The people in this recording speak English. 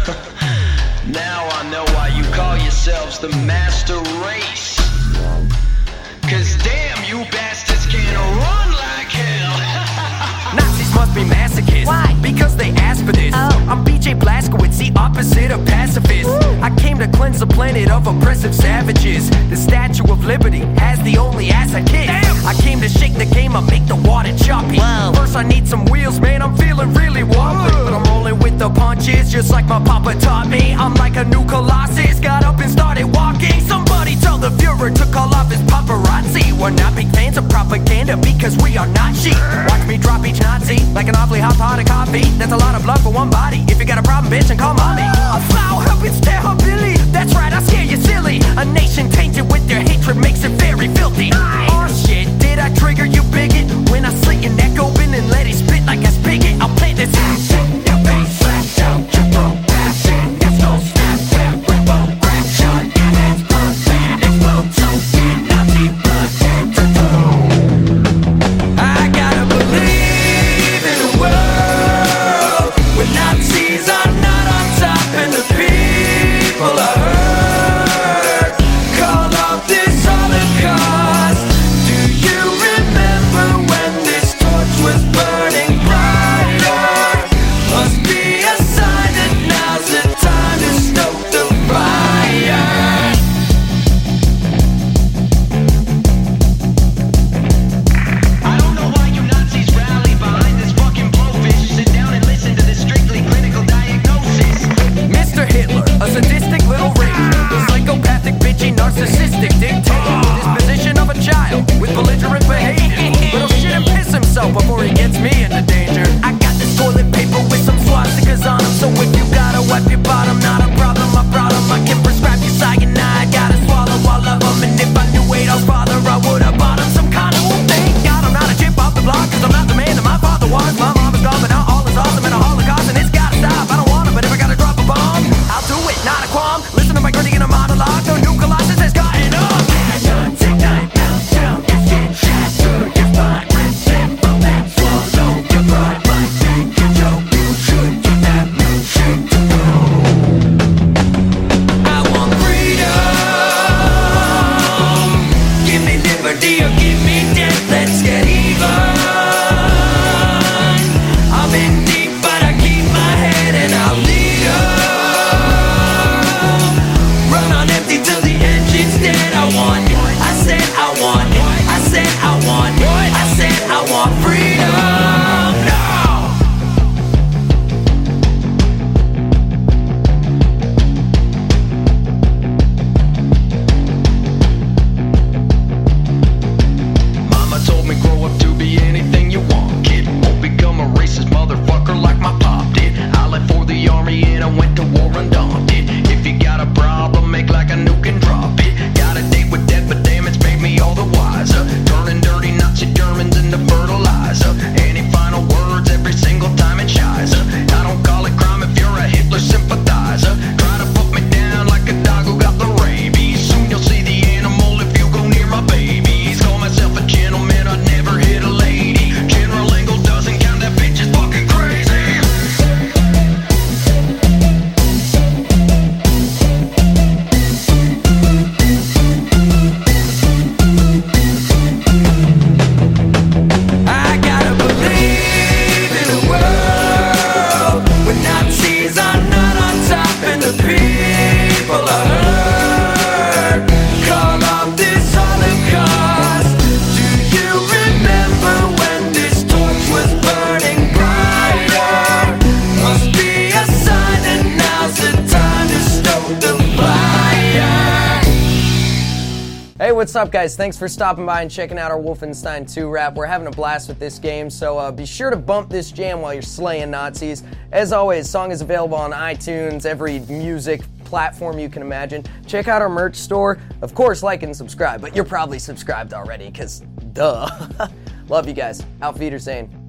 Now I know why you call yourselves the master race. Cause damn, you bastards can run like hell. Nazis must be masochists. Why? Because they asked for this. Oh. I'm BJ Blazkowicz, the opposite of pacifist. I came to cleanse the planet of oppressive savages. The Statue of Liberty has the only ass I kick. Damn. I came to shake the game, I make the water choppy. Whoa. First I need some wheels, man, I'm feeling really wobbly. But I'm rolling with the punches, just like my papa taught me. I'm like a new Colossus, got up and started walking. Somebody tell the Fuhrer to call off his paparazzi. We're not big fans of propaganda because we are not sheep. Watch me drop each Nazi like an awfully hot pot of coffee. That's a lot of blood for one body. If you got a problem, bitch, then call mommy. A foul habit's terribility. That's right, I scare you silly. A nation tainted with their hatred makes it very filthy. Oh shit, did I trigger you, bigot? When I slit your neck open and let it spit like a spigot, I'll plant this shit in your face, slash out your throat, pass it, it's no snap, tap, ripple, crack, shot, and it's blood, fan, explode, choking, Nazi blood, head to toe. I gotta believe in a world where Nazis are not on top and the people are hurt. Call off this Holocaust. Do you remember when this torch was burning brighter? Must be a sign that now's the time to stoke the fire. I don't know why you Nazis rally behind this fucking blowfish. Sit down and listen to this strictly clinical diagnosis. Mr. Hitler, a sadistic little rage, psychopathic, bitchy, narcissistic dictator, disposition of a child with belligerent behavior. But he'll shit and piss himself before he gets me into danger. I got this toilet paper with some swastikas on 'em, so if you gotta wipe your bottom, not a problem, I brought 'em. I can prescribe you cyanide, gotta swallow all of 'em. And if I knew Adolf's father, I would've bought him some kind of thank God I'm not a chip off the block, cause I'm not the man that my father was. My mom is gone, but now all is awesome in a Holocaust, and it's gotta stop. I don't want it, but if I gotta drop a bomb, I'll do it, not a qualm. Listen to my gritty in a monologue, no new Colossus has gotten up. Take time, bounce down, it's get shot through your spine. Simple and swallow your pride. Might think a joke, you should do that milkshake to go. I want freedom. Give me liberty or give me death, let's get even. I'm in deep, but I keep my head and I'll lead 'em. Run on empty till the engine's dead. I want, I said I want, I said I want, I said I want freedom. No! Mama told me grow up to be anything you want, kid. Won't become a racist motherfucker like my pop did. I left for the army and I went to war undaunted. If you got a problem, make like a nuke and drop it. Got a date with death, but damn, it's made me all the wiser. Turning dirty Nazi Germans into fertilizer. Any final words every single time it shies. I don't call it crime if you're a Hitler sympathizer. Try to put me down like a dog who got the rabies. Soon you'll see the animal if you go near my babies. Call myself a gentleman, I never hit a lady. General Engel doesn't count, that bitch is fucking crazy. I gotta believe in a world where Nazis are not on top and the people are hurt. Call off this Holocaust. Do you remember when this torch was burning brighter? Must be a sign that now's the time to stoke the fire. Hey, what's up, guys? Thanks for stopping by and checking out our Wolfenstein 2 rap. We're having a blast with this game, so be sure to bump this jam while you're slaying Nazis. As always, song is available on iTunes, every music platform you can imagine. Check out our merch store. Of course, like and subscribe, but you're probably subscribed already, because duh. Love you guys. Auf Wiedersehen.